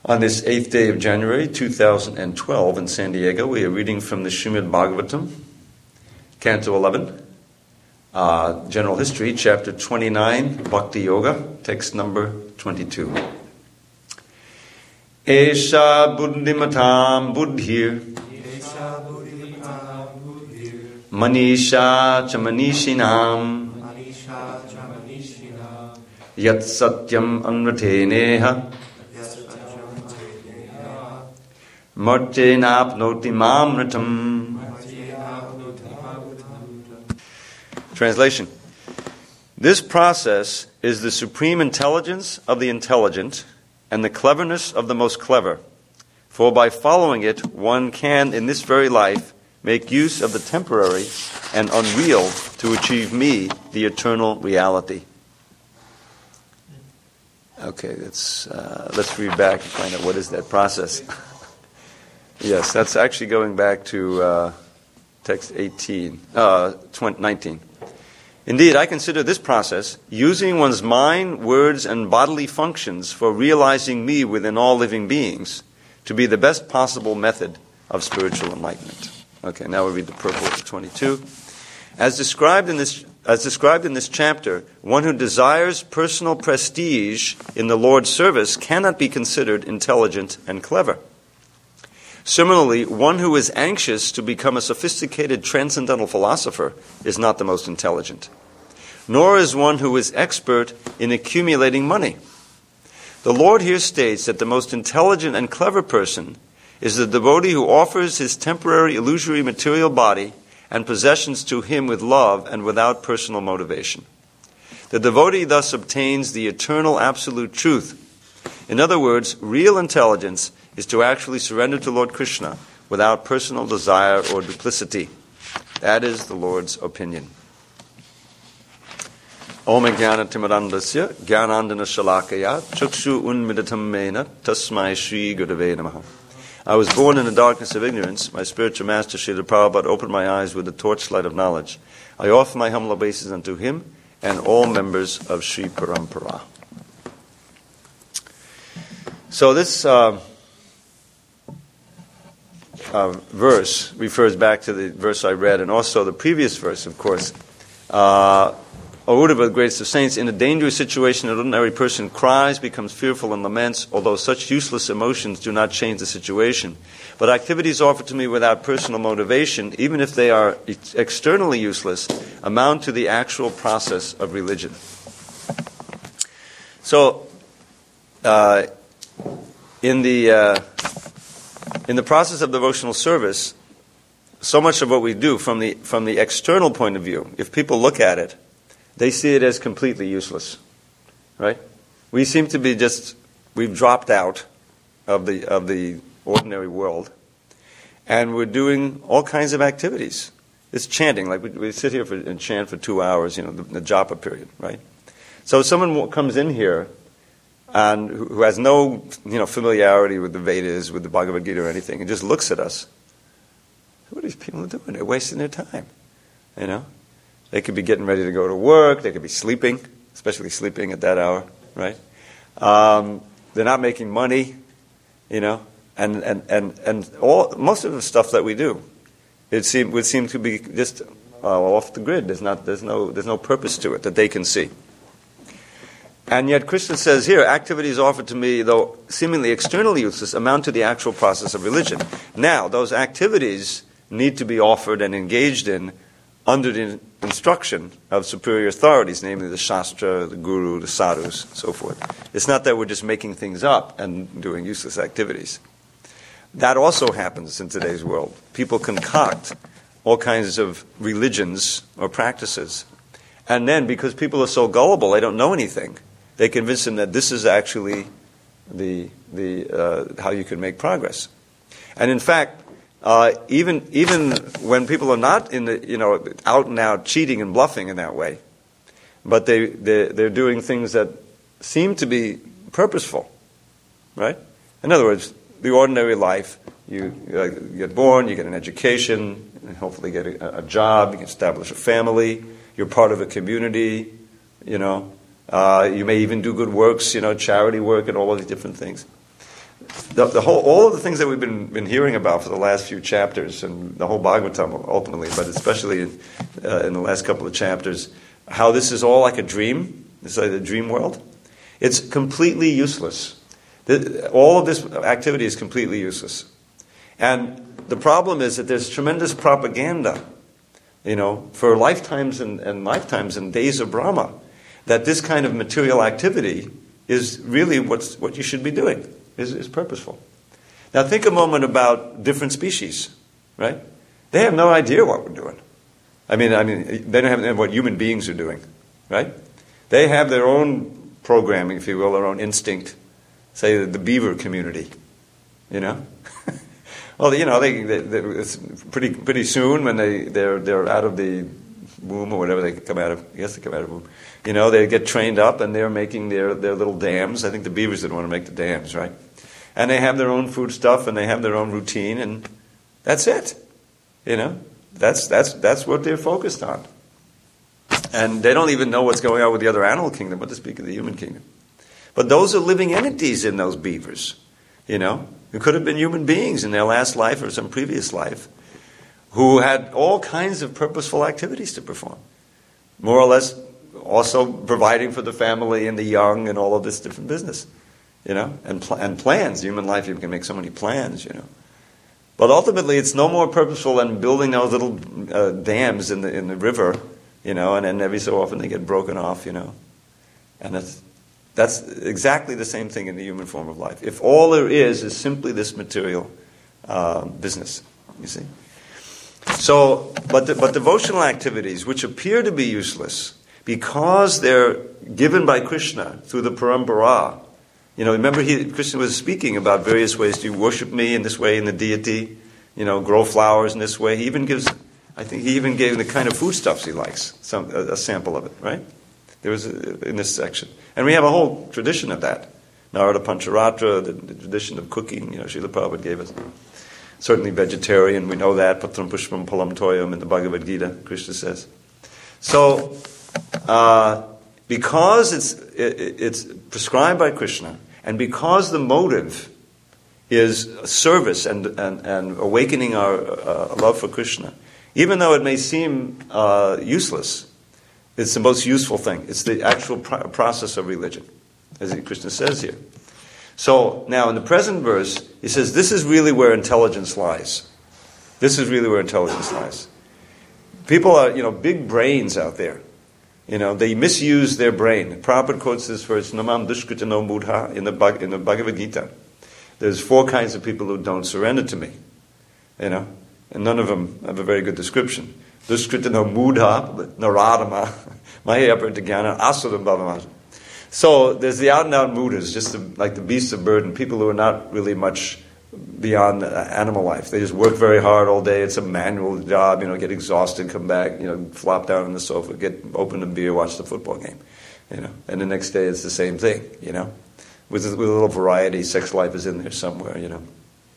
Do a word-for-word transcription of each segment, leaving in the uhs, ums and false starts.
On this eighth day of January two thousand twelve in San Diego, we are reading from the Srimad Bhagavatam, Canto eleven, uh, General History, Chapter twenty-nine, Bhakti Yoga, text number twenty-two. Esha buddhimatam buddhir, manisha cha manishinam, yat satyam anvateneha, Martenapnoti mamritam. Translation. This process is the supreme intelligence of the intelligent and the cleverness of the most clever. For by following it, one can, in this very life, make use of the temporary and unreal to achieve me, the eternal reality. Okay, let's, uh, let's read back and find out what is that process. Yes, that's actually going back to uh, text eighteen, uh, twenty, nineteen. Indeed, I consider this process, using one's mind, words, and bodily functions for realizing me within all living beings, to be the best possible method of spiritual enlightenment. Okay, now we read the purport of twenty-two. As described in this, as described in this chapter, one who desires personal prestige in the Lord's service cannot be considered intelligent and clever. Similarly, one who is anxious to become a sophisticated transcendental philosopher is not the most intelligent, nor is one who is expert in accumulating money. The Lord here states that the most intelligent and clever person is the devotee who offers his temporary illusory material body and possessions to him with love and without personal motivation. The devotee thus obtains the eternal absolute truth. In other words, real intelligence is to actually surrender to Lord Krishna without personal desire or duplicity. That is the Lord's opinion. Om Jnana Timarandasya Jnanandana Shalakaya Chakshu Unmidatam Mena Tasmai Shri Gurave Namaha. I was born in the darkness of ignorance. My spiritual master Srila Prabhupada opened my eyes with the torchlight of knowledge. I offer my humble obeisance unto him and all members of Sri Parampara. So this uh, uh, verse refers back to the verse I read, and also the previous verse, of course. Uh, Aruda, the greatest of saints, in a dangerous situation, an ordinary person cries, becomes fearful, and laments, although such useless emotions do not change the situation. But activities offered to me without personal motivation, even if they are ex- externally useless, amount to the actual process of religion. So, uh, In the uh, in the process of devotional service, so much of what we do from the from the external point of view, if people look at it, they see it as completely useless, right? We seem to be just we've dropped out of the of the ordinary world, and we're doing all kinds of activities. It's chanting, like we, we sit here for, and chant for two hours, you know, the, the japa period, right? So if someone comes in here and who has no, you know, familiarity with the Vedas, with the Bhagavad Gita or anything, and just looks at us, what are these people doing? They're wasting their time, you know? They could be getting ready to go to work, they could be sleeping, especially sleeping at that hour, right? Um, they're not making money, you know, and, and, and, and all most of the stuff that we do, it seem, would seem to be just uh, off the grid. There's not, there's no, there's no purpose to it that they can see. And yet Krishna says here, activities offered to me, though seemingly externally useless, amount to the actual process of religion. Now, those activities need to be offered and engaged in under the instruction of superior authorities, namely the Shastra, the Guru, the Sadhus, so forth. It's not that we're just making things up and doing useless activities. That also happens in today's world. People concoct all kinds of religions or practices. And then, because people are so gullible, they don't know anything, they convince them that this is actually the the uh, how you can make progress. And in fact, uh, even even when people are not in the you know out and out cheating and bluffing in that way, but they they they're doing things that seem to be purposeful, right? In other words, the ordinary life. You, you get born, you get an education, and hopefully get a, a job. You can establish a family. You're part of a community, you know. Uh, you may even do good works, you know, charity work and all of these different things. the, the whole, all of the things that we've been, been hearing about for the last few chapters, and the whole Bhagavatam ultimately, but especially in, uh, in the last couple of chapters, how this is all like a dream, it's like a dream world. It's completely useless. The, all of this activity is completely useless. And the problem is that there's tremendous propaganda, you know, for lifetimes and, and lifetimes and days of Brahma, that this kind of material activity is really what's, what you should be doing, is, is purposeful. Now think a moment about different species, right? They have no idea what we're doing. I mean, I mean, they don't have know what human beings are doing, right? They have their own programming, if you will, their own instinct. Say the beaver community, you know. Well, you know, they, they, they it's pretty pretty soon when they they're they're out of the womb or whatever they come out of. I guess they come out of the womb. You know, they get trained up and they're making their their little dams. I think the beavers didn't want to make the dams, right? And they have their own food stuff and they have their own routine, and that's it. You know, that's that's that's what they're focused on. And they don't even know what's going on with the other animal kingdom, but to speak of the human kingdom. But those are living entities in those beavers, you know. Who could have been human beings in their last life or some previous life, who had all kinds of purposeful activities to perform. More or less also providing for the family and the young and all of this different business, you know, and, pl- and plans. Human life, you can make so many plans, you know. But ultimately, it's no more purposeful than building those little uh, dams in the in the river, you know, and then every so often they get broken off, you know. And that's... That's exactly the same thing in the human form of life. If all there is is simply this material uh, business, you see. So, but the, but devotional activities, which appear to be useless because they're given by Krishna through the parampara. You know, remember he, Krishna was speaking about various ways to worship me in this way, in the deity. You know, grow flowers in this way. He even gives, I think, he even gave the kind of foodstuffs he likes. Some a, a sample of it, right? There was a, in this section. And we have a whole tradition of that. Narada Pancharatra, the, the tradition of cooking, you know, Srila Prabhupada gave us. Certainly vegetarian, we know that. Patram Pushpam Palam Toyam in the Bhagavad Gita, Krishna says. So, uh, because it's, it, it's prescribed by Krishna, and because the motive is service and, and, and awakening our uh, love for Krishna, even though it may seem uh, useless, it's the most useful thing. It's the actual pro- process of religion, as Krishna says here. So now in the present verse, he says, this is really where intelligence lies. This is really where intelligence lies. People are, you know, big brains out there. You know, they misuse their brain. Prabhupada quotes this verse, Namam Dushkritano Mudha, in the, in the Bhagavad Gita. There's four kinds of people who don't surrender to me. You know, and none of them have a very good description. Duskritano Mudha, Naradama, Mahayapratagana, Asuram Bhavamasa. So there's the out and out Mudas, just the, like the beasts of burden, people who are not really much beyond animal life. They just work very hard all day. It's a manual job, you know, get exhausted, come back, you know, flop down on the sofa, get open a beer, watch the football game, you know. And the next day it's the same thing, you know. With, with a little variety, sex life is in there somewhere, you know.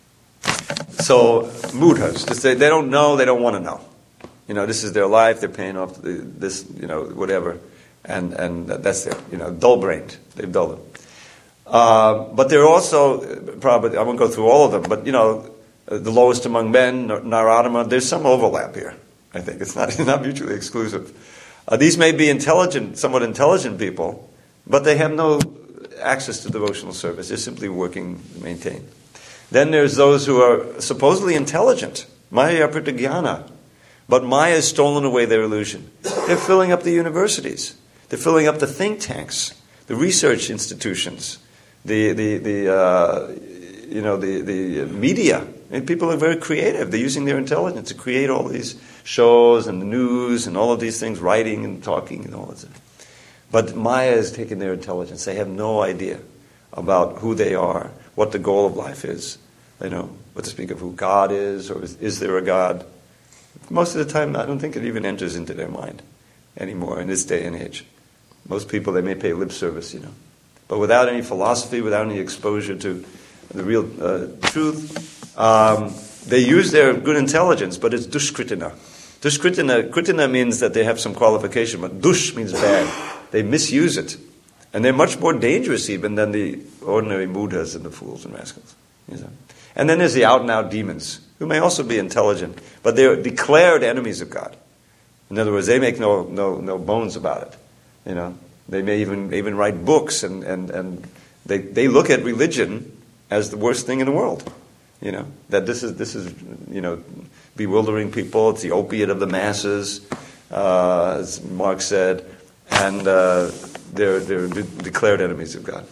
So, mudhas, just they, they don't know, they don't want to know. You know, this is their life, they're paying off the, this, you know, whatever. And and that's their, you know, dull-brained. They've dulled it. Uh, but they're also, probably, I won't go through all of them, but, you know, the lowest among men, Naradama, there's some overlap here, I think. It's not, not mutually exclusive. Uh, these may be intelligent, somewhat intelligent people, but they have no access to devotional service. They're simply working to maintain. Then there's those who are supposedly intelligent, Maya Pratagyana, but Maya has stolen away their illusion. They're filling up the universities. They're filling up the think tanks, the research institutions, the the the uh, you know the the media. And people are very creative. They're using their intelligence to create all these shows and the news and all of these things, writing and talking and all that stuff. But Maya has taken their intelligence. They have no idea about who they are, what the goal of life is. You know, what to speak of who God is, or is, is there a God? Most of the time, I don't think it even enters into their mind anymore in this day and age. Most people, they may pay lip service, you know. But without any philosophy, without any exposure to the real uh, truth, um, they use their good intelligence, but it's dushkritina. Dushkritina, kritina means that they have some qualification, but dush means bad. They misuse it. And they're much more dangerous even than the ordinary Buddhas and the fools and rascals. You know? And then there's the out-and-out demons, who may also be intelligent, but they're declared enemies of God. In other words, they make no no no bones about it. You know, they may even even write books, and, and, and they they look at religion as the worst thing in the world. You know, that this is this is you know bewildering people. It's the opiate of the masses, uh, as Marx said, and uh, they're they're de- declared enemies of God.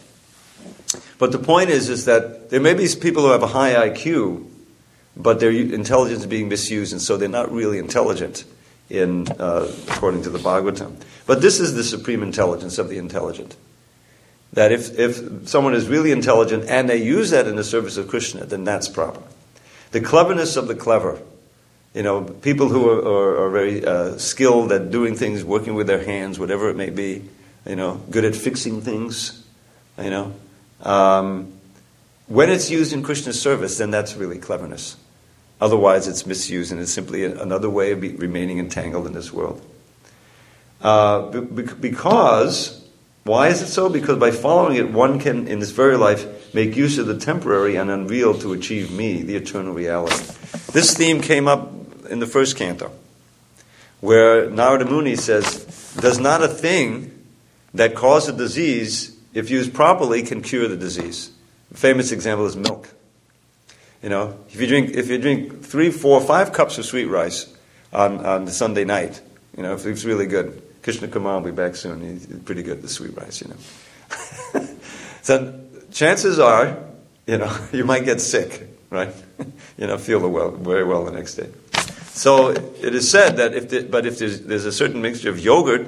But the point is, is that there may be people who have a high I Q, but their intelligence is being misused, and so they're not really intelligent, in uh, according to the Bhagavatam. But this is the supreme intelligence of the intelligent. That if, if someone is really intelligent and they use that in the service of Krishna, then that's proper. The cleverness of the clever, you know, people who are, are, are very uh, skilled at doing things, working with their hands, whatever it may be, you know, good at fixing things, you know. Um, when it's used in Krishna's service, then that's really cleverness. Otherwise, it's misused, and it's simply another way of be, remaining entangled in this world. Uh, be, because, why is it so? Because by following it, one can, in this very life, make use of the temporary and unreal to achieve me, the eternal reality. This theme came up in the first canto, where Narada Muni says, does not a thing that causes a disease, if used properly, can cure the disease? A famous example is milk. You know, if you drink if you drink three, four, five cups of sweet rice on, on the Sunday night, you know, if it's really good. Krishna Kumar will be back soon. He's pretty good at the sweet rice, you know. So chances are, you know, you might get sick, right? You know, feel well, very well the next day. So it is said that if, the, but if there's, there's a certain mixture of yogurt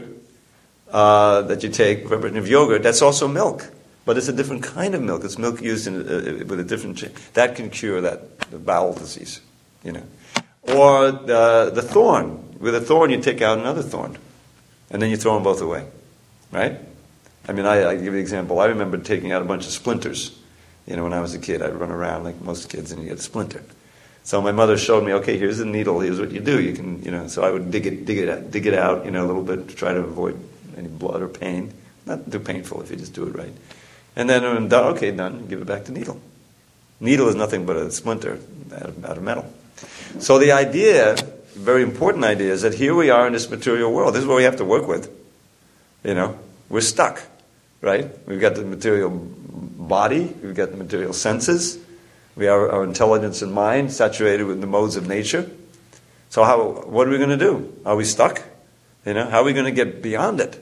uh, that you take, preparation of yogurt, that's also milk. But it's a different kind of milk. It's milk used in, uh, with a different cha- that can cure that the bowel disease, you know. Or the the thorn. With a thorn, you take out another thorn, and then you throw them both away, right? I mean, I, I give you an example. I remember taking out a bunch of splinters. You know, when I was a kid, I'd run around like most kids, and you get a splinter. So my mother showed me, okay, here's the needle. Here's what you do. You can, you know. So I would dig it, dig it, out, dig it out, you know, a little bit to try to avoid any blood or pain. Not too painful if you just do it right. And then when I'm done, okay, done, give it back to needle. Needle is nothing but a splinter out of, out of metal. So the idea, very important idea, is that here we are in this material world. This is what we have to work with. You know, we're stuck, right? We've got the material body, we've got the material senses, we have our intelligence and mind saturated with the modes of nature. So how? What are we going to do? Are we stuck? You know, how are we going to get beyond it?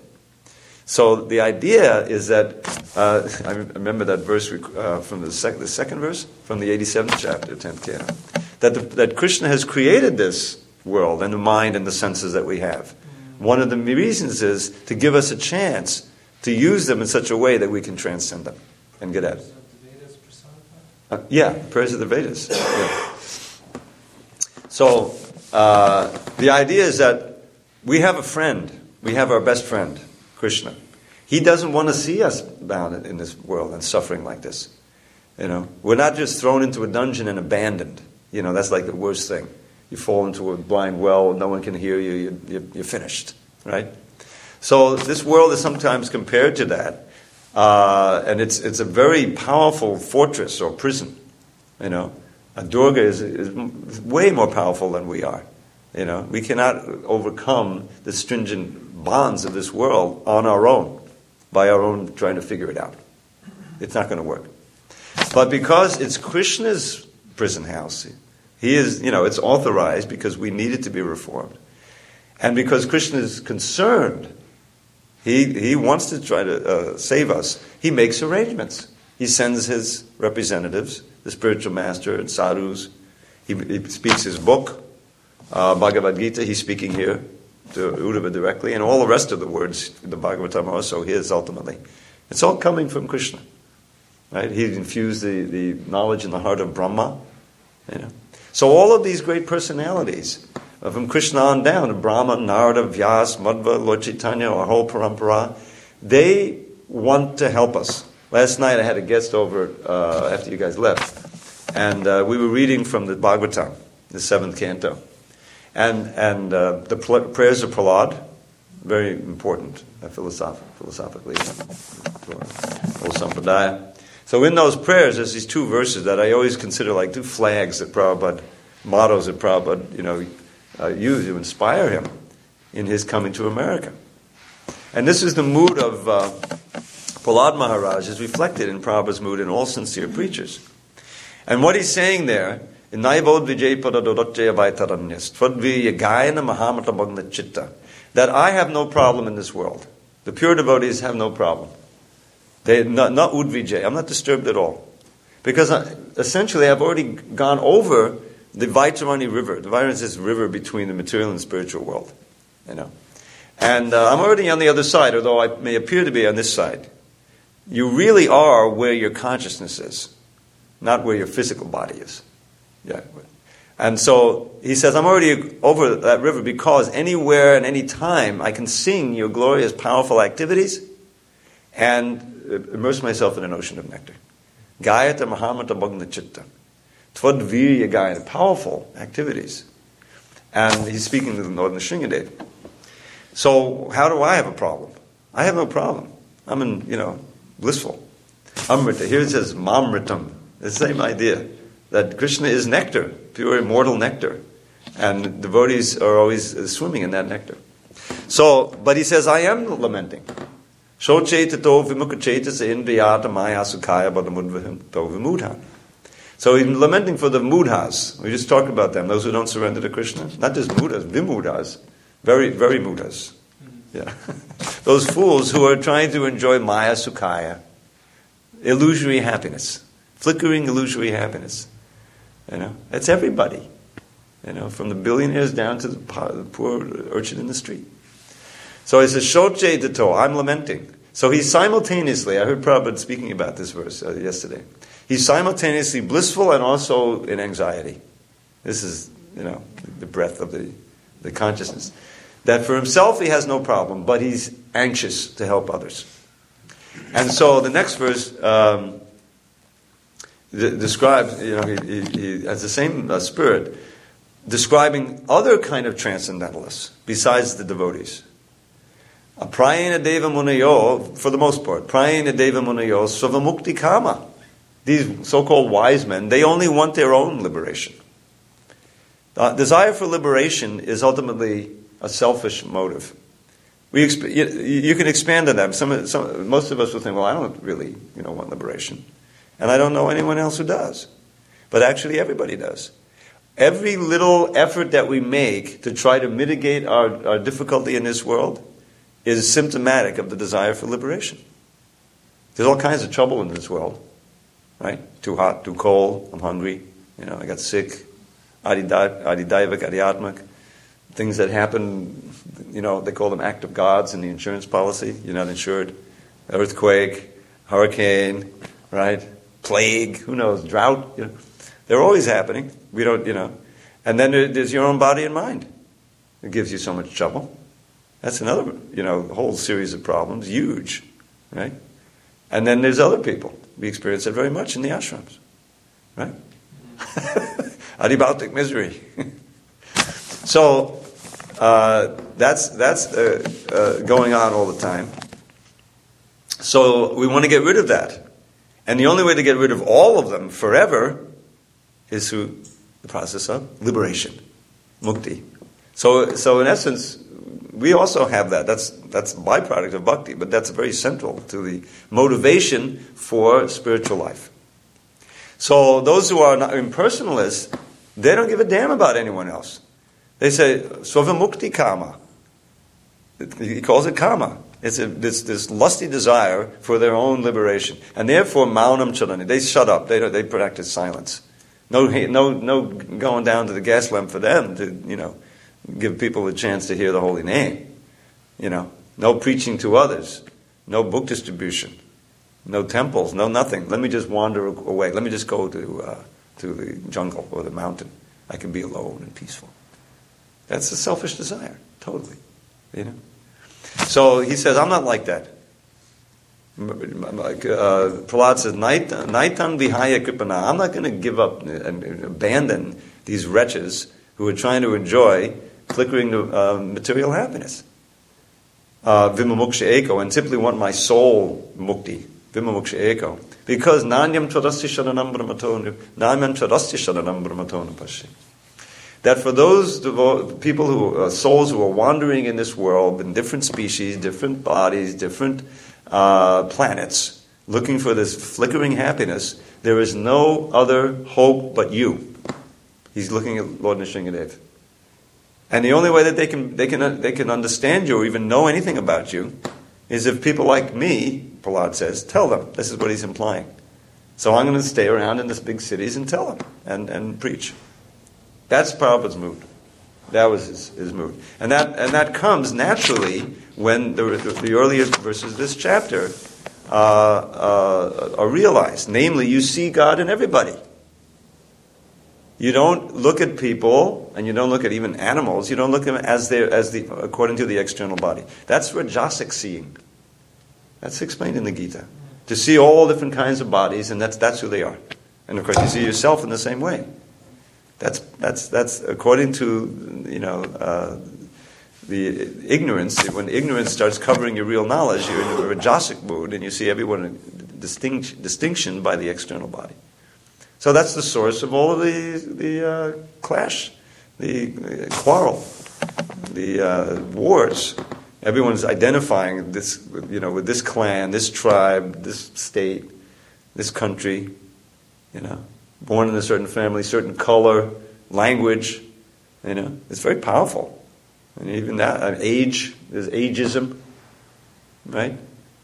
So the idea is that, uh, I remember that verse uh, from the, sec- the second verse, from the eighty-seventh chapter, tenth canto, that, the, that Krishna has created this world and the mind and the senses that we have. One of the reasons is to give us a chance to use them in such a way that we can transcend them and get at it. Uh, yeah, prayers of the Vedas. Yeah. So uh, the idea is that we have a friend, we have our best friend, Krishna. He doesn't want to see us bound in this world and suffering like this. You know, we're not just thrown into a dungeon and abandoned. You know, that's like the worst thing. You fall into a blind well, no one can hear you, you're, you're finished, right? So this world is sometimes compared to that, uh, and it's it's a very powerful fortress or prison. You know, a Durga is, is way more powerful than we are. You know, we cannot overcome the stringent bonds of this world on our own, by our own trying to figure it out. It's not going to work. But because it's Krishna's prison house, he is, you know, it's authorized because we need it to be reformed. And because Krishna is concerned, he he wants to try to uh, save us, he makes arrangements. He sends his representatives, the spiritual master and sadhus. He, he speaks his book, uh, Bhagavad Gita, he's speaking here to Uddhava directly, and all the rest of the words in the Bhagavatam are also his ultimately. It's all coming from Krishna. Right? He infused the, the knowledge in the heart of Brahma. You know. So all of these great personalities, uh, from Krishna on down, to Brahma, Narada, Vyas, Madhva, Lord Chaitanya, our whole parampara, they want to help us. Last night I had a guest over uh, after you guys left, and uh, we were reading from the Bhagavatam, the seventh canto. And and uh, the pl- prayers of Prahlad, very important uh, philosoph- philosophically for old Sampradaya. So in those prayers, there's these two verses that I always consider like two flags that Prabhupada, mottos that Prabhupada, you know, uh, used to inspire him in his coming to America. And this is the mood of uh, Prahlad Maharaj, is reflected in Prabhupada's mood in all sincere preachers. And what he's saying there, that I have no problem in this world. The pure devotees have no problem. They not, not udvijay. I'm not disturbed at all. Because I, essentially I've already gone over the Vaitarani river. The Vaitarani is this river between the material and spiritual world. You know. And uh, I'm already on the other side, although I may appear to be on this side. You really are where your consciousness is, not where your physical body is. Yeah. And so he says, I'm already over that river because anywhere and any time I can sing your glorious, powerful activities and immerse myself in an ocean of nectar. Gayata Mahamata Bhagna Chitta. Tvad Virya Gayata. Powerful activities. And he's speaking to the Northern Shringadev. So how do I have a problem? I have no problem. I'm in, you know, blissful. Amrita. Here it says Mamritam. The same idea. That Krishna is nectar, pure immortal nectar. And devotees are always swimming in that nectar. So, but he says, I am lamenting. So he's lamenting for the mudhas. We just talked about them, those who don't surrender to Krishna. Not just mudhas, vimudhas. Very, very mudhas. Yeah. Those fools who are trying to enjoy maya sukhaya, illusory happiness, flickering illusory happiness. You know, that's everybody. You know, from the billionaires down to the poor urchin in the street. So he says, Shoche Dato, I'm lamenting. So he's simultaneously, I heard Prabhupada speaking about this verse uh, yesterday. He's simultaneously blissful and also in anxiety. This is, you know, the breadth of the, the consciousness. That for himself he has no problem, but he's anxious to help others. And so the next verse um, d- describes, you know, he, he, he has the same uh, spirit, describing other kind of transcendentalists besides the devotees. Prayena Deva Munayo, for the most part, Prayena Deva Munayo, Svamukti Kama. These so-called wise men, they only want their own liberation. Uh, desire for liberation is ultimately a selfish motive. We exp- you, you can expand on that. Some, some, most of us will think, well, I don't really, you know, want liberation. And I don't know anyone else who does. But actually everybody does. Every little effort that we make to try to mitigate our, our difficulty in this world is symptomatic of the desire for liberation. There's all kinds of trouble in this world. Right? Too hot, too cold, I'm hungry, you know, I got sick, adidaivak, adiatmak, things that happen, you know, they call them act of gods in the insurance policy, you're not insured, earthquake, hurricane, right, plague, who knows, drought, you know, they're always happening, we don't, you know, and then there's your own body and mind, it gives you so much trouble, that's another, you know, whole series of problems, huge, right, and then there's other people. We experience it very much in the ashrams, right? Adibautic misery. So uh, that's that's uh, uh, going on all the time. So we want to get rid of that, and the only way to get rid of all of them forever is through the process of liberation, mukti. So, so in essence, we also have that. That's that's a byproduct of bhakti, but that's very central to the motivation for spiritual life. So those who are not impersonalists, they don't give a damn about anyone else. They say, Svamukti kama. He calls it kama. It's a, this, this lusty desire for their own liberation. And therefore, maunam chalani. They shut up. They, they practice silence. No, no, no going down to the gas lamp for them to, you know, give people a chance to hear the holy name. You know, no preaching to others, no book distribution, no temples, no nothing. Let me just wander away. Let me just go to uh, to the jungle or the mountain. I can be alone and peaceful. That's a selfish desire, totally. You know. So he says, I'm not like that. Like uh, Prahlad says, Naitan vihaya kripana. I'm not going to give up and abandon these wretches who are trying to enjoy flickering uh, material happiness. uh, vimamoksha eko, and simply want my soul mukti, vimamoksha eko, because nanyam tvarasya sharanam brahmatonu, nanyam tvarasya sharanam brahmatonu pasya. That for those devo- people who, uh, souls who are wandering in this world, in different species, different bodies, different uh, planets, looking for this flickering happiness, there is no other hope but you. He's looking at Lord Nrsingadev. And the only way that they can they can they can understand you or even know anything about you is if people like me, Prahlad says, tell them. This is what he's implying. So I'm going to stay around in these big cities and tell them and, and preach. That's Prabhupada's mood. That was his, his mood. And that and that comes naturally when the, the, the earlier verses of this chapter uh, uh, are realized. Namely, you see God in everybody. You don't look at people, and you don't look at even animals. You don't look at them as they as the according to the external body. That's rajasic seeing. That's explained in the Gita. To see all different kinds of bodies, and that's that's who they are. And of course, you see yourself in the same way. That's that's that's according to you know uh, the ignorance. When ignorance starts covering your real knowledge, you're in a rajasic mood, and you see everyone in distinct, distinction by the external body. So that's the source of all of the the uh, clash, the uh, quarrel, the uh, wars. Everyone's identifying this, you know, with this clan, this tribe, this state, this country, you know, born in a certain family, certain color, language, you know, it's very powerful. And even that, uh, age, there's ageism, right?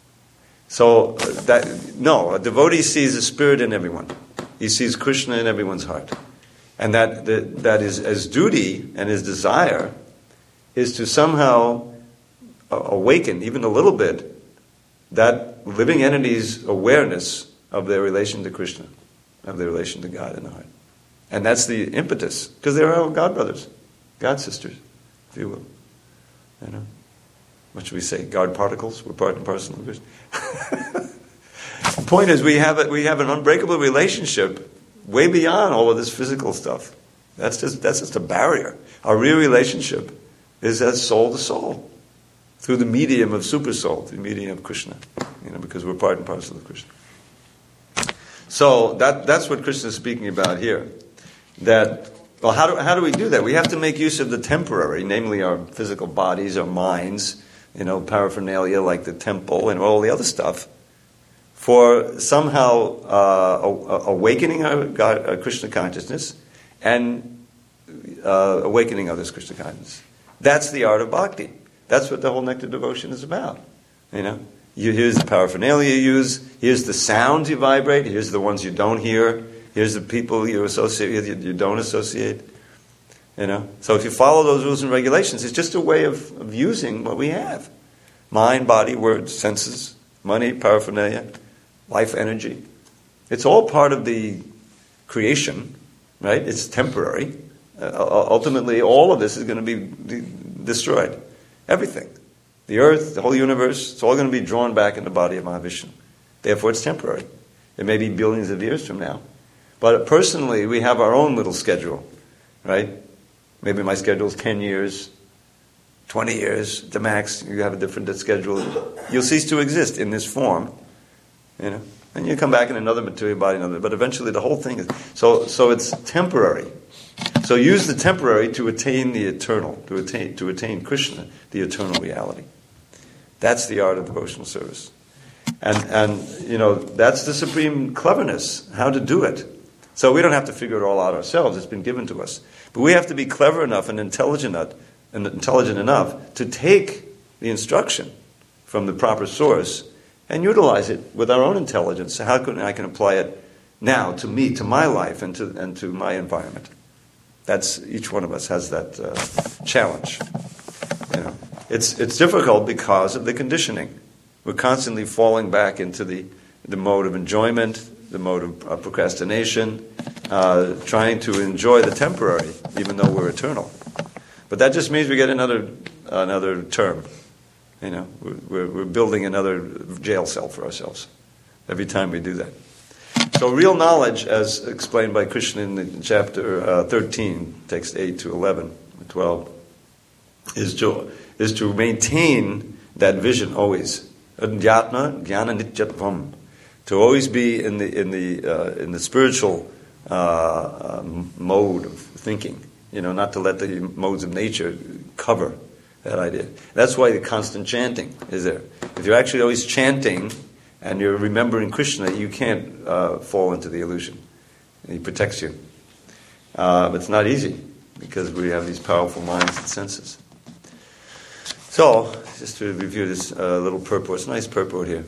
So uh, that no, a devotee sees a spirit in everyone. He sees Krishna in everyone's heart. And that, that, that is his duty and his desire is to somehow awaken, even a little bit, that living entity's awareness of their relation to Krishna, of their relation to God in the heart. And that's the impetus, because they're all God brothers, God sisters, if you will. You know, what should we say? God particles? We're part and parcel of Krishna. The point is, we have a, we have an unbreakable relationship way beyond all of this physical stuff. That's just that's just a barrier. Our real relationship is as soul to soul, through the medium of super soul, through the medium of Krishna. You know, because we're part and parcel of Krishna. So that that's what Krishna is speaking about here. That well, how do how do we do that? We have to make use of the temporary, namely our physical bodies, our minds, you know, paraphernalia like the temple and all the other stuff, for somehow uh, awakening our, God, our Krishna consciousness and uh, awakening others' Krishna consciousness. That's the art of bhakti. That's what the whole nectar devotion is about. You know, you, here's the paraphernalia you use. Here's the sounds you vibrate. Here's the ones you don't hear. Here's the people you associate with, you, you don't associate. You know, so if you follow those rules and regulations, it's just a way of, of using what we have: mind, body, words, senses, money, paraphernalia, life energy. It's all part of the creation, right? It's temporary. Uh, ultimately, all of this is going to be de- destroyed. Everything. The earth, the whole universe, it's all going to be drawn back in the body of Mahavishnu. Therefore, it's temporary. It may be billions of years from now. But personally, we have our own little schedule, right? Maybe my schedule is ten years, twenty years, the max. You have a different schedule. You'll cease to exist in this form. You know, and you come back in another material body, another. But eventually, the whole thing is so. So it's temporary. So use the temporary to attain the eternal, to attain to attain Krishna, the eternal reality. That's the art of devotional service, and and you know that's the supreme cleverness, how to do it. So we don't have to figure it all out ourselves; it's been given to us. But we have to be clever enough and intelligent enough, and intelligent enough to take the instruction from the proper source and utilize it with our own intelligence. So how can I can apply it now to me, to my life, and to and to my environment? That's each one of us has that uh, challenge. You know, it's it's difficult because of the conditioning. We're constantly falling back into the the mode of enjoyment, the mode of uh, procrastination, uh, trying to enjoy the temporary, even though we're eternal. But that just means we get another another term. You know, we're, we're building another jail cell for ourselves every time we do that. So real knowledge, as explained by Krishna in the chapter uh, thirteen, text eight to eleven, twelve, is to, is to maintain that vision always. Adhyatma, jnana nityatvam. To always be in the in the uh, in the spiritual uh, um, mode of thinking. You know, not to let the modes of nature cover that idea. That's why the constant chanting is there. If you're actually always chanting and you're remembering Krishna, you can't uh, fall into the illusion. He protects you. Uh, but it's not easy because we have these powerful minds and senses. So, just to review this uh, little purport, it's a nice purport here.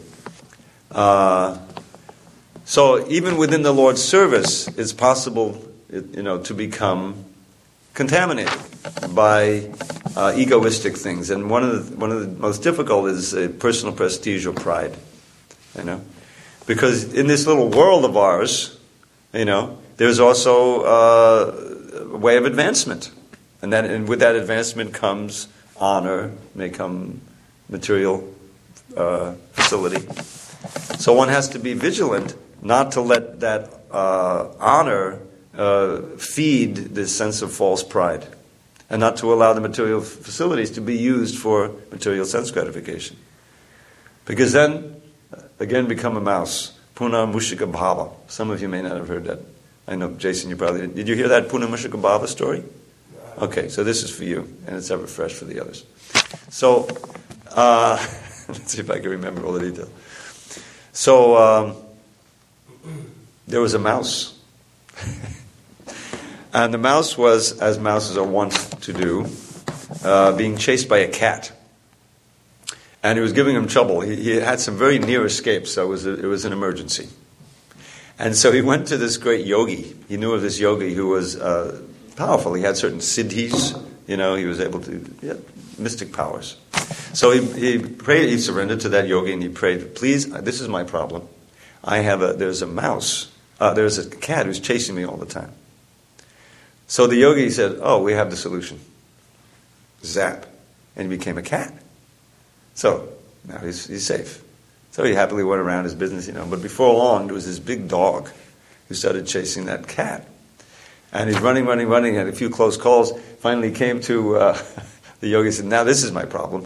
Uh, so, even within the Lord's service, it's possible, you know, to become contaminated by uh, egoistic things, and one of the one of the most difficult is uh, personal prestige or pride. You know, because in this little world of ours, you know, there's also uh, a way of advancement, and that and with that advancement comes honor, may come material uh, facility. So one has to be vigilant not to let that uh, honor uh, feed this sense of false pride, and not to allow the material facilities to be used for material sense gratification. Because then, again, become a mouse. Puna Mushika Bhava. Some of you may not have heard that. I know, Jason, you probably did. Did you hear that Puna Mushika Bhava story? Okay, so this is for you, and it's ever fresh for the others. So, uh, let's see if I can remember all the details. So, um, there was a mouse. And the mouse was, as mouses are wont to do, uh, being chased by a cat. And he was giving him trouble. He, he had some very near escapes, so it was, a, it was an emergency. And so he went to this great yogi. He knew of this yogi who was uh, powerful. He had certain siddhis, you know, he was able to, he had mystic powers. So he, he prayed, he surrendered to that yogi and he prayed, please, this is my problem. I have a, there's a mouse, uh, there's a cat who's chasing me all the time. So the yogi said, oh, we have the solution. Zap. And he became a cat. So now he's, he's safe. So he happily went around his business, you know. But before long, there was this big dog who started chasing that cat. And he's running, running, running, had a few close calls. Finally came to uh, the yogi and said, now this is my problem.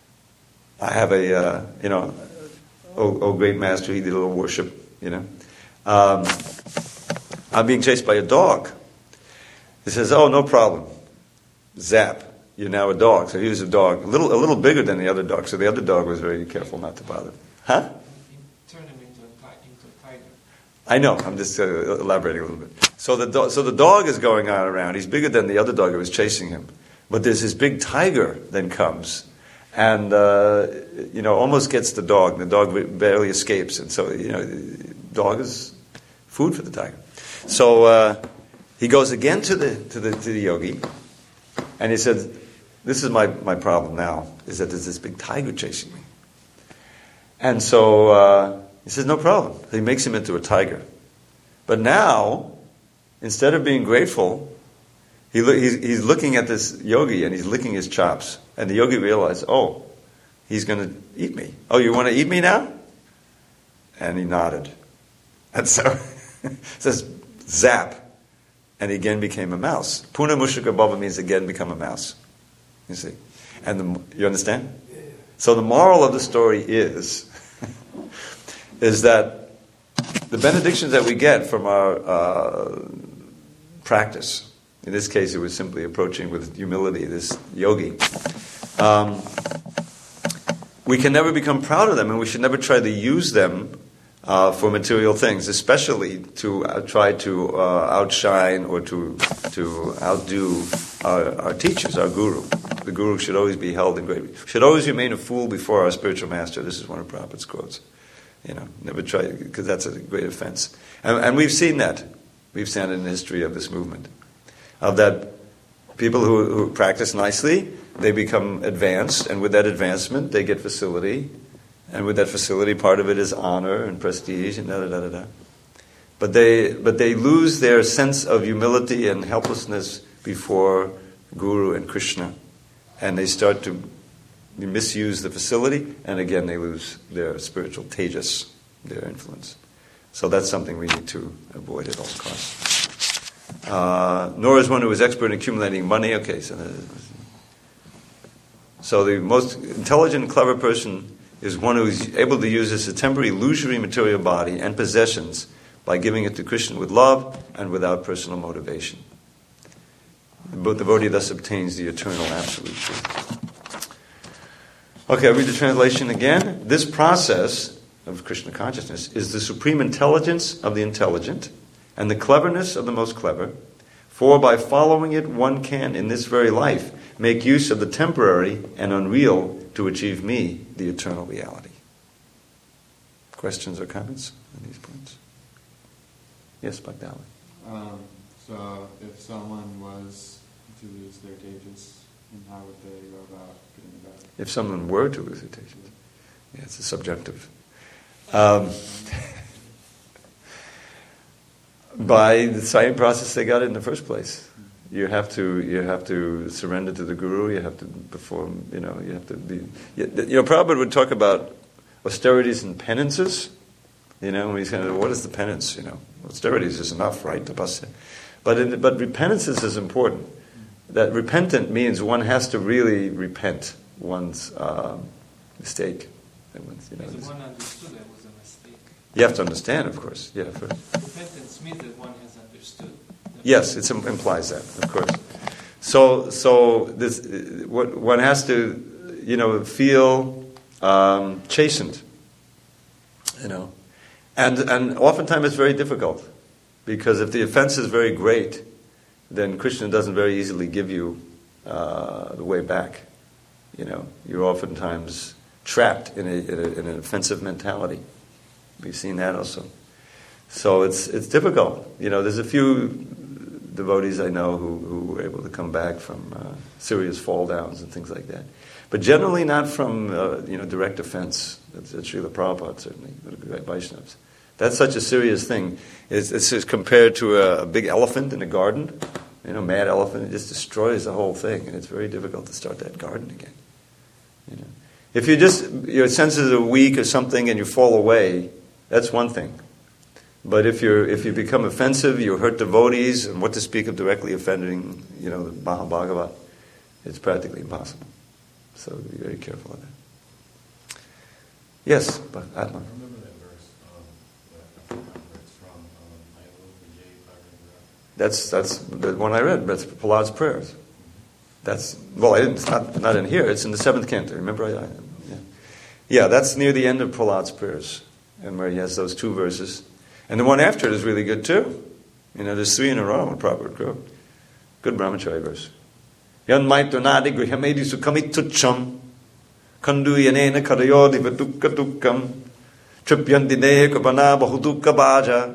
I have a, uh, you know, oh, oh great master, he did a little worship, you know. Um, I'm being chased by a dog. He says, oh, no problem. Zap. You're now a dog. So he was a dog, a little, a little bigger than the other dog. So the other dog was very careful not to bother. Huh? Turn him into a, into a tiger. I know. I'm just uh, elaborating a little bit. So the do- so the dog is going on around. He's bigger than the other dog that was chasing him. But there's this big tiger then comes, and uh, you know almost gets the dog. The dog barely escapes, and so you know, the dog is food for the tiger. So uh, he goes again to the to the to the yogi, and he said, this is my, my problem now, is that there's this big tiger chasing me. And so uh, he says, no problem. So he makes him into a tiger. But now, instead of being grateful, he lo- he's, he's looking at this yogi and he's licking his chops. And the yogi realized, oh, he's going to eat me. Oh, you want to eat me now? And he nodded. And so it says, zap. And he again became a mouse. Puna Mushika Bhava means again become a mouse. You see? And the, you understand? Yeah. So the moral of the story is, is that the benedictions that we get from our uh, practice, in this case it was simply approaching with humility this yogi, um, we can never become proud of them, and we should never try to use them Uh, for material things, especially to uh, try to uh, outshine or to to outdo our, our teachers, our guru. The guru should always be held in great, should always remain a fool before our spiritual master. This is one of Prabhupada's quotes. You know, never try, because that's a great offense. And, and we've seen that. We've seen it in the history of this movement. Of that, people who, who practice nicely, they become advanced, and with that advancement, they get facility. And with that facility, part of it is honor and prestige and da da da da da. But they, but they lose their sense of humility and helplessness before Guru and Krishna, and they start to misuse the facility, and again they lose their spiritual tejas, their influence. So that's something we need to avoid at all costs. Uh, nor is one who is expert in accumulating money. Okay, so. That is, So the most intelligent, clever person is one who is able to use this temporary, illusory material body and possessions by giving it to Krishna with love and without personal motivation. The devotee thus obtains the eternal absolute truth. Okay, I'll read the translation again. This process of Krishna consciousness is the supreme intelligence of the intelligent and the cleverness of the most clever, for by following it one can, in this very life, make use of the temporary and unreal to achieve me, the eternal reality. Questions or comments on these points? Yes, Bhakdali. Um, so if someone was to lose their tejas, and how would they go about getting it back? If someone were to lose their tejas, yeah, it's a subjective. Um, by the same process they got it in the first place. You have to you have to surrender to the Guru. You have to perform. You know. You have to be. You know. Prabhupada would talk about austerities and penances. You know, when he's kind of, what is the penance? You know, austerities is enough, right? Tapasya. But in, but repentances is important. That repentant means one has to really repent one's um, mistake. And one's, you know, Because one understood it was a mistake. You have to understand, of course. Yeah. First. Repentance means that one has understood. Yes, it implies that, of course. So, so this, what one has to, you know, feel um, chastened, you know, and and oftentimes it's very difficult because if the offense is very great, then Krishna doesn't very easily give you uh, the way back. You know, you're oftentimes trapped in a, in, a, in an offensive mentality. We've seen that also. So it's it's difficult. You know, there's a few devotees I know who, who were able to come back from uh, serious fall downs and things like that. But generally not from uh, you know direct offense. That's, that's Srila Prabhupada, certainly, the Vaishnavas. That's such a serious thing. It's, it's just compared to a, a big elephant in a garden. You know, mad elephant, it just destroys the whole thing, and it's very difficult to start that garden again. You know, if you just, your senses are weak or something and you fall away, that's one thing. But if you're if you become offensive, you hurt devotees, and what to speak of directly offending, you know, the Mahabhagavat, it's practically impossible. So be very careful of that. Yes, but Atman. I remember that verse. Um, I forgot where it's from. Um, I will Vijay Bhagavad. That's that's the one I read. That's Prahlad's prayers. That's well, I didn't, it's not not in here. It's in the seventh canto. Remember, I, I, yeah, yeah. That's near the end of Prahlad's prayers, and where he has those two verses. And the one after it is really good too. You know, there's three in a row in Prabhupada wrote. Good brahmachari verse. Yan maitonadi grihamedi sukhamit tucham kandu yanena karayodi vatukka tukkam tripyanti nehe kapana bahudukka bhaja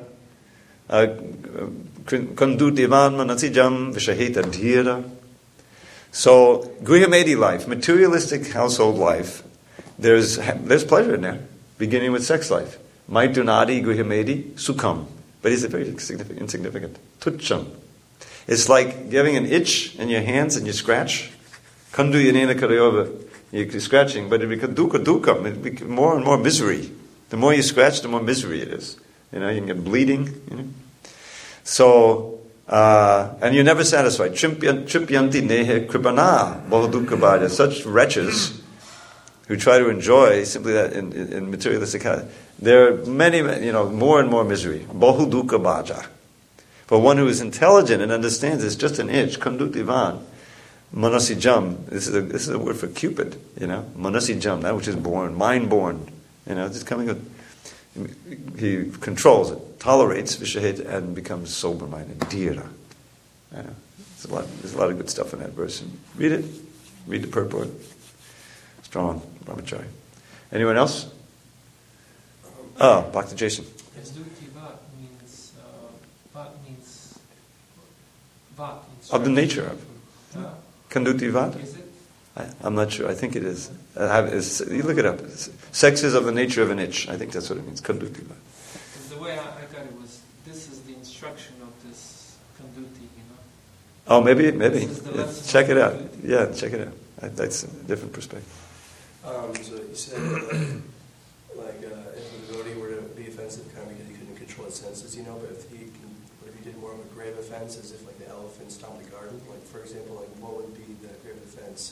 kandu divan manasijam vishahita dhira. So, grihamedi life, materialistic household life, there's there's pleasure in there, beginning with sex life. Maitunadi guhyamedi sukham. But is it very insignificant? Tucham. It's like giving an itch in your hands and you scratch. Kandu yanena karayova. You're scratching, but it becomes dukkha dukkam. It becomes more and more misery. The more you scratch, the more misery it is. You know, you can get bleeding. You know? So, uh, and you're never satisfied. Tripyanti nehe kripana bahudukka bhaja. Such wretches who try to enjoy simply that in, in, in materialistic life. There are many, you know, more and more misery. Bahu dukkha bhaja. For one who is intelligent and understands it's just an itch, kandutivan, manasijam. This is a this is a word for Cupid, you know. Manasijam, that which is born, mind born. You know, just coming with, he controls it, tolerates vishahit, and becomes sober minded. Dhira. You know, there's a lot there's a lot of good stuff in that verse. And read it. Read the purport. Strong brahmachari. Anyone else? Oh, Bhakti Jason. Kanduti vat means uh, vat means vat means Of the nature of it. Uh, Kanduti vat? is it? I, I'm not sure. I think it is. I have, it's, you look it up. It's, sex is of the nature of an itch. I think that's what it means. Kanduti vat. The way I, I got it was this is the instruction of this kanduti, you know. Oh, maybe, maybe. This is the Yeah, lesson check it of out. Kanduti. Yeah, check it out. I, that's a different perspective. Um, so you said that, like, uh, if the devotee were to be offensive, kind of because he couldn't control his senses, you know, but if he can, what if he did more of a grave offense, as if like the elephant stomped the garden? Like, for example, like what would be the grave offense?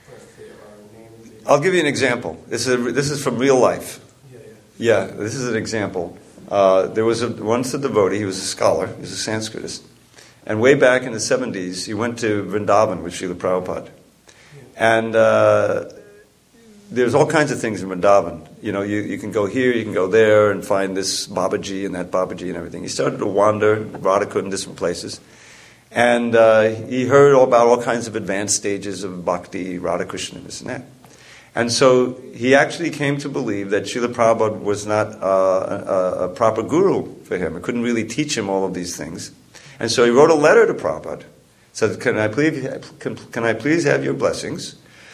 Or if they are named, they- I'll give you an example. This is a, this is from real life. Yeah, yeah. Yeah, this is an example. Uh, there was a, once a devotee. He was a scholar. He was a Sanskritist, and way back in the seventies, he went to Vrindavan with Srila Prabhupada, and uh, there's all kinds of things in Vrindavan. You know, you, you can go here, you can go there, and find this Babaji and that Babaji and everything. He started to wander Radhakund in different places. And uh, he heard all about all kinds of advanced stages of bhakti, Radha Krishna, this and that. And so he actually came to believe that Srila Prabhupada was not uh, a, a proper guru for him. He couldn't really teach him all of these things. And so he wrote a letter to Prabhupada. Said, can I please, can, can I please have your blessings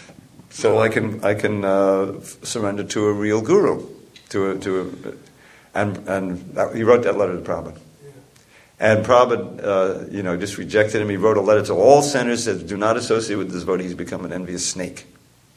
so I can I can uh, surrender to a real guru? To a, to a, and and that, he wrote that letter to Prabhupada. And Prabhupada, uh, you know, just rejected him. He wrote a letter to all centers that do not associate with this devotee. He's become an envious snake.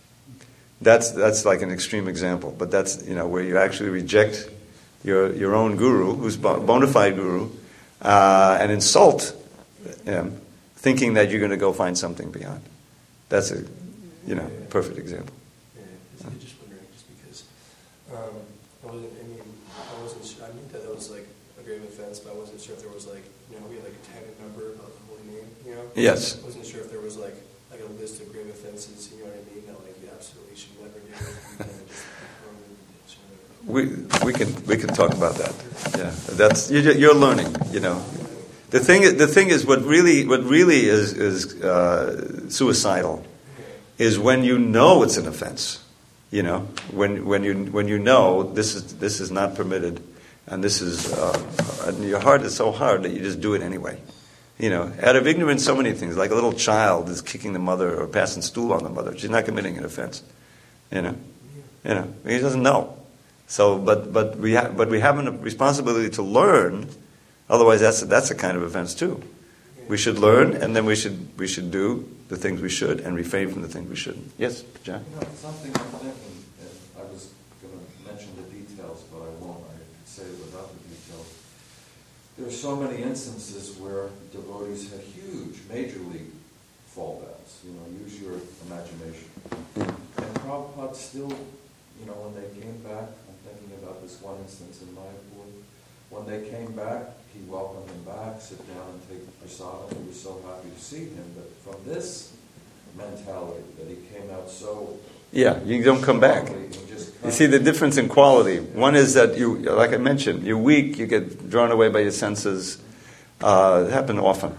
That's that's like an extreme example, but that's, you know, where you actually reject your your own guru, who's bona fide guru, uh, and insult him, thinking that you're going to go find something beyond. That's a, you know, perfect example. Yeah, I was just wondering, just because um, I wasn't. I mean, I wasn't. Sure, I knew that that was like a grave offense, but I wasn't sure if there was like, you know, we had like a tag number about the holy name, you know. Yes. I wasn't sure if there was like like a list of grave offenses, you know what I mean? That like you absolutely should never do. You know, just throw them in the ditch or whatever. We we can we can talk about that. Yeah, that's you're, you're learning. You know, the thing is, the thing is what really what really is is uh, suicidal is when you know it's an offense. You know, when when you when you know this is this is not permitted, and this is uh, and your heart is so hard that you just do it anyway. You know, out of ignorance, so many things. Like a little child is kicking the mother or passing stool on the mother. She's not committing an offense. You know, you know, he doesn't know. So, but but we ha- but we have a responsibility to learn. Otherwise, that's that's a kind of offense too. We should learn, and then we should we should do the things we should, and refrain from the things we shouldn't. Yes, John. You know, something I'm thinking, and I was going to mention the details, but I won't. I could say it without the details. There are so many instances where devotees had huge, major league fallbacks. You know, use your imagination. And Prabhupada still, you know, when they came back, I'm thinking about this one instance in Mayapur, when they came back, he welcomed them back, sit down and take prasadam. He was so happy to see him. But from this mentality, that he came out so... Yeah, you don't come back. You see the difference in quality. One is that you, like I mentioned, you're weak, you get drawn away by your senses. Uh, it happens often.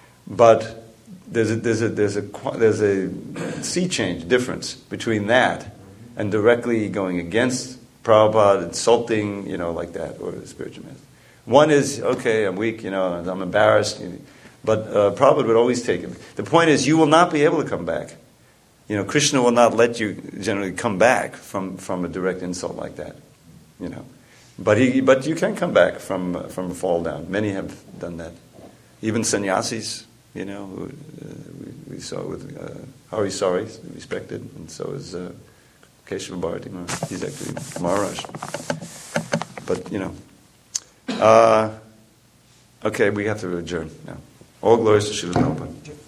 But there's a, there's a, there's a, there's a sea change difference between that and directly going against Prabhupada, insulting, you know, like that, or the spiritual man. One is, okay, I'm weak, you know, I'm embarrassed. But uh, Prabhupada would always take it. The point is, you will not be able to come back. You know, Krishna will not let you generally come back from, from a direct insult like that. You know, but he but you can come back from uh, from a fall down. Many have done that. Even sannyasis, you know, who, uh, we, we saw with uh, Hari Sari, respected, and so is uh, Keshava Bharati Maharaj. He's actually Maharaj. But you know, uh, okay, we have to adjourn now. All glories to Srila Prabhupada.